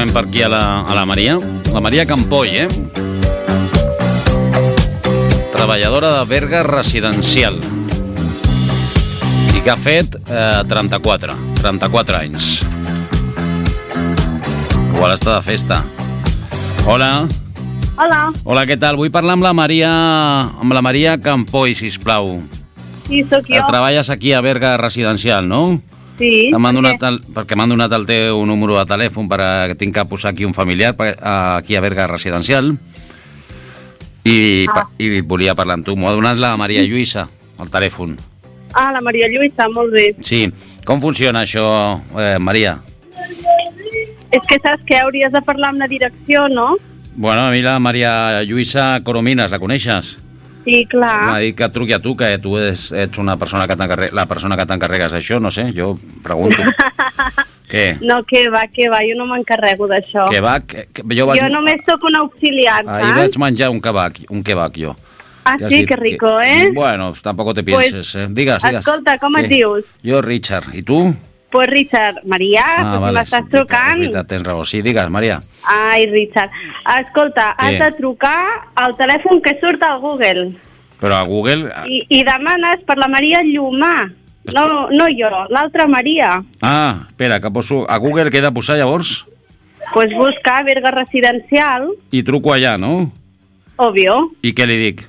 tenim per aquí a la Maria. La Maria Campoy, treballadora de Berga Residencial. I que ha fet 34 anys. Igual està de festa. Hola. Hola. Hola, què tal? Vull parlar amb la Maria Campoy, sisplau. Sí, sóc jo. Treballes aquí a Berga Residencial, no? Sí. Perquè m'han donat el teu número de telèfon perquè tinc que posar aquí un familiar aquí a Berga Residencial i volia parlar amb tu. M'ho ha donat la Maria Lluïsa, el telèfon. Ah, la Maria Lluïsa, molt bé. Sí. Com funciona això, Maria? És que saps que hauries de parlar amb la direcció, no? Bueno, a mi la Maria Lluïsa Coromines, la coneixes? Sí, clar. M'ha dit que et truqui a tu, que tu ets una persona que la persona que t'encarregues això, no sé, jo pregunto. Què? No, que va, jo no m'encarrego d'això. Que va? Jo només sóc una auxiliar, saps? Ahir vaig menjar un kebab, jo. Ah, sí, que rico, ¿eh? Bueno, tampoco te pienses, Digues. Escolta, com et dius? Jo, Richard. I tu? Pues Richard, Maria, vale, m'estàs trucant? Veritat, tens raó. Sí, digues, Maria. Ai, Richard. Escolta, has de trucar al telèfon que surt al Google. Però a Google... I demanes per la Maria Llumà. No jo, l'altra Maria. Ah, espera, que poso... A Google què he de posar, llavors? Pues busca Berga Residencial. I truco allà, no? Obvio. I què li dic?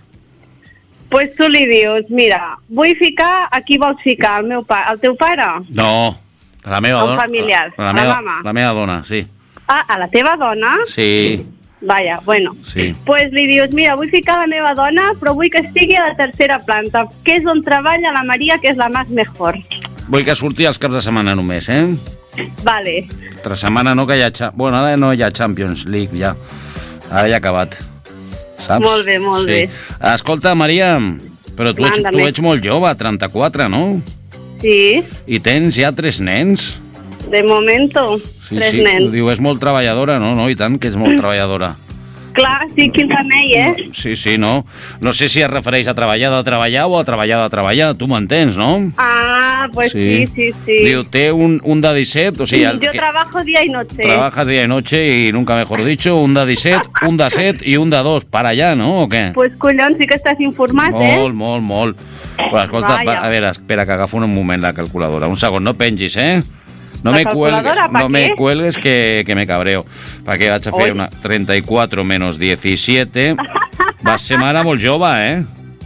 Pues tu li dius, mira, vull ficar... A qui vols ficar? El teu pare? No, la meva dona. Un familiar, la mama. La meva dona, sí. Ah, a la teva dona? Sí. Vaja, bueno. Sí. Pues li dius, mira, vull ficar la meva dona, però vull que estigui a la tercera planta, que és on treballa la Maria, que és la més mejor. Vull que surti els caps de setmana només, Vale. Altra setmana no, que hi ha... Bueno, ara no hi ha Champions League, ja. Ara ja ha acabat. Saps? Molt bé, molt bé. Escolta, Maria, però tu ets molt jove, 34, no? Sí. I tens ja 3 nens? De momento, 3 nens. Sí, diu, és molt treballadora, no? No, i tant que és molt treballadora. Clar, sí, quin remei, Sí, no. No sé si es refereix a treballar de treballar o a treballar de treballar, tu m'entens, no? Ah, pues sí. Diu, té un de 17, o sigui... Yo trabajo día y noche. Trabajas día y noche y nunca mejor dicho, un de 17, un de 7 i un de 2, para allà, no? O què? Pues collons, sí que estàs informat, Molt. Però escolta, a veure, espera, que agafo un moment la calculadora. Un segon, no pengis, No me cuelgues que me cabreo. Perquè vaig a fer una 34 menos 17. Vas ser mare molt jove,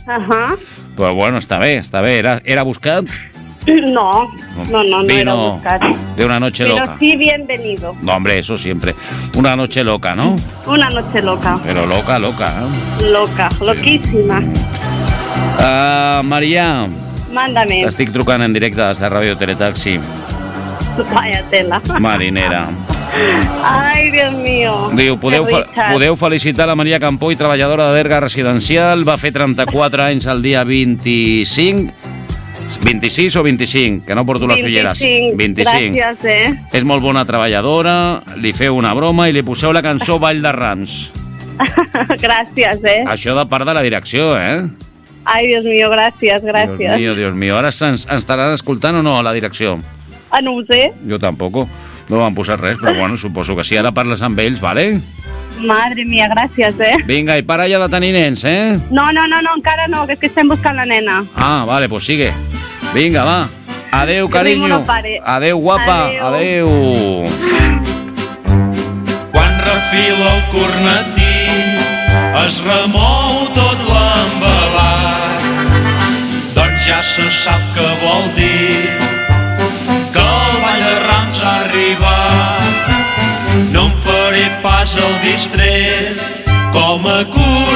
Però bueno, està bé. Era buscat? No era buscat. De una noche loca. Pero sí, bienvenido. No, hombre, eso siempre. Una noche loca, ¿no? Una noche loca. Pero loca. Loca, loquísima. Maria. Mándame. T'estic trucant en directe des de Ràdio Teletaxi. Vaya tela. Marinera. Ai, Dios mío. Diu, podeu felicitar la Maria Campoy, treballadora de Berga Residencial. Va fer 34 anys el dia 25. 26 o 25? Que no porto les ulleres. 25. Gràcies, És molt bona treballadora, li feu una broma i li poseu la cançó Vall de Rams. Gràcies, Això de part de la direcció, Ai, Dios mío, gràcies. Dios mío. Ara ens estaran escoltant o no a la direcció? Ah, no ho sé. Jo tampoc. No m'han posat res, però bueno, suposo que sí. Ara parles amb ells, vale? Madre mía, gràcies, Vinga, i para ja de tenir nens, No, encara no, que és que estem buscant la nena. Ah, vale, pues sigue. Vinga, va. Adeu, carinyo. Adeu, guapa. Adeu. Quan refila el cornetí es remou tot l'embalat, doncs ja se sap què vol dir que el Ball de Rams ha arribat. No em faré pas el distret com a